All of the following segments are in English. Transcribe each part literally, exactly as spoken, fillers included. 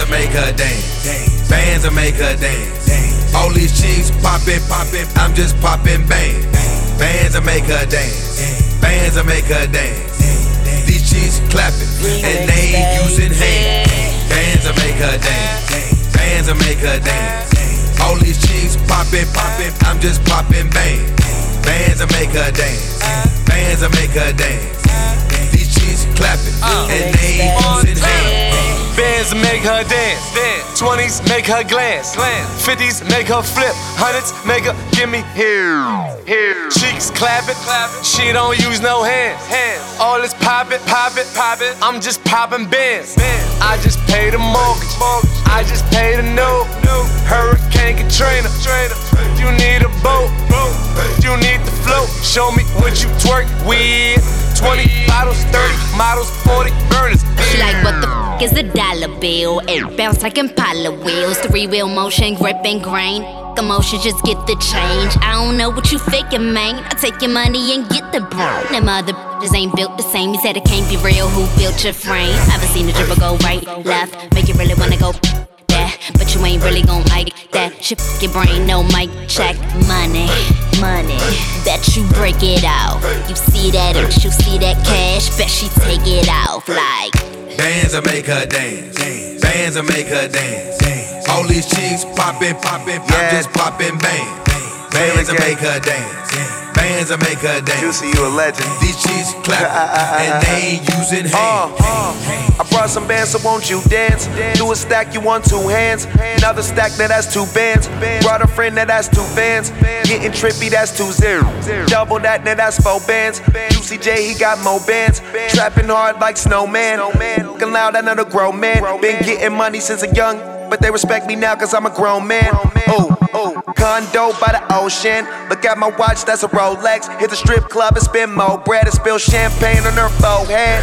will make her dance. Bands will make her dance. All these chicks poppin', poppin', I'm just poppin' bang. Bands will make her dance. Bands will make her dance. These chicks clappin', and they ain't using hands. Bands will make her dance. Bands will make her dance. All these chicks poppin', poppin', I'm just poppin' bang. Bands will make her dance. Bands will make her dance. These chicks clappin', and they ain't using hands. Bands make her dance, twenties make her glance, fifties make her flip, hundreds make her give me here. Cheeks clapping, she don't use no hands. All this poppin', poppin', poppin', I'm just poppin' bands. I just paid the mortgage, I just paid a note. Hurricane Katrina, you need a boat, you need the float. Show me what you twerk with. twenty bottles, thirty models, forty burners. She like, what the f is a dollar bill? It bounce like Impala wheels. Three wheel motion, grip and grain. Emotion, just get the change. I don't know what you faking, man. I take your money and get the bro. Them other bitches ain't built the same. You said it can't be real. Who built your frame? I've seen the dribble go right, left, make you really wanna go that, but you ain't really gon' like that. Shit, f your brain, no mic check. Money, money, bet you break it out. You see that itch, you see that cash, bet she take it off like. Bands will make her dance. Bands will make her dance. All these chicks poppin', poppin', I'm just poppin' bang. Bands will make her dance. Bands will make her dance. Juicy, you a legend. These chicks clappin', and they ain't using hands. Uh, uh, I brought some bands, so won't you dance? Do a stack, you want two hands. Another stack, that has two bands. Brought a friend, that has two bands. Getting trippy, that's two zero. Double that, now that's four bands. Juicy J, he got more bands. Trapping hard like Snowman. Looking loud, another grown man. Been getting money since a young, but they respect me now cause I'm a grown man. Oh, oh, condo by the ocean. Look at my watch, that's a Rolex. Hit the strip club and spend more bread and spill champagne on her forehead.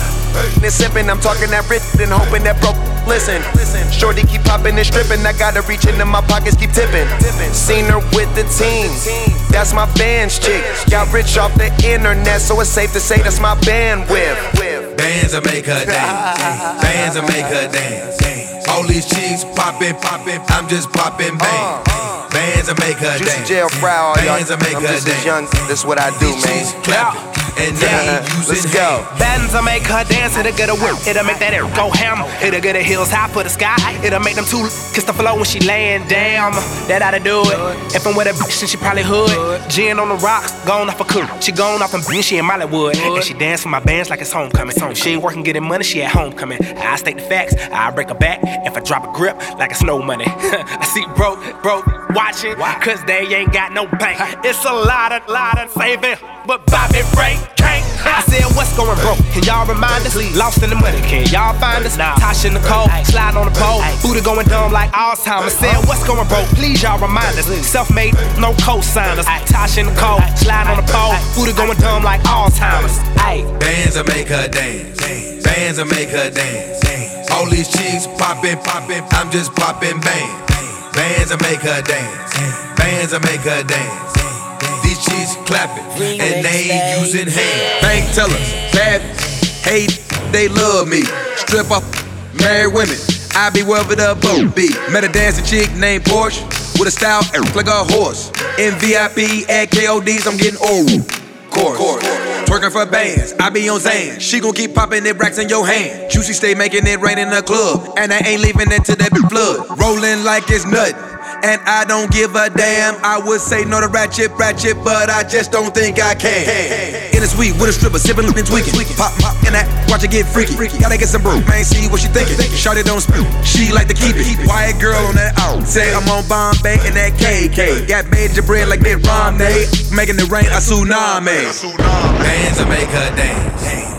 And sipping, I'm talking that rich and hoping that broke. Listen, shorty keep popping and stripping. I gotta reach into my pockets, keep tipping. Seen her with the team, that's my band's chick. Got rich off the internet, so it's safe to say that's my bandwidth. Bands will make her dance. Bands will make her dance. All these chicks poppin', poppin', I'm just poppin' bang. Bands will make her dance. Jail fry all y'all. Bands will make her dance. dance. This is what I do, man. And they ain't using Let's go. hands. Bands will make her dance, it'll get a whip, it'll make that air go ham. It'll get her heels high for the sky, it'll make them two kiss the floor when she layin' down. That oughta do it. If I'm with a bitch, then she probably hood. Gin on the rocks, gone off a cook. She gone off them beans, she in Mollywood. And she dance for my bands like it's homecoming. If she ain't working getting money, she at homecoming. I state the facts, I break her back. If I drop a grip, like it's no money. I see broke, broke, watching, cause they ain't got no bank. It's a lot of, lot of saving, but Bobby Ray can't. I said, what's going broke? Can y'all remind us? Lost in the money, can y'all find us? Nah. Tasha Nicole, slide on the pole. Booty going dumb like Alzheimer's. Said, what's going broke? Please y'all remind us. Self-made, no co-signers. Tasha Nicole, slide on the pole. Booty going dumb like Alzheimer's. Bands will make her dance. Bands will make her dance. All these chicks poppin', poppin', I'm just poppin' bang. Bands will make her dance. Bands will make her dance. These chicks clappin', and they ain't using hands. Bank tellers, bad, hate, they love me. Strip off, married women, I be wherever the boat be. Met a dancing chick named Porsche, with a style like a horse. In V I P at K O Ds, I'm getting oral. Course. Twerking for bands, I be on Zan. She gon' keep popping it, racks in your hand. Juicy stay making it rain in the club, and I ain't leaving it till that big flood. Rolling like it's nothing, and I don't give a damn. I would say no to ratchet, ratchet, but I just don't think I can. In a suite with a stripper, sippin' and tweaking. Pop, pop, in that, watch it get freaky. Gotta get some brew, man, see what she thinking. Shawty don't spill, she like to keep it. Quiet girl on that out. Say I'm on Bombay and that K K. Got major bread like Mitt Romney, making it rain a tsunami. Bands will make her dance.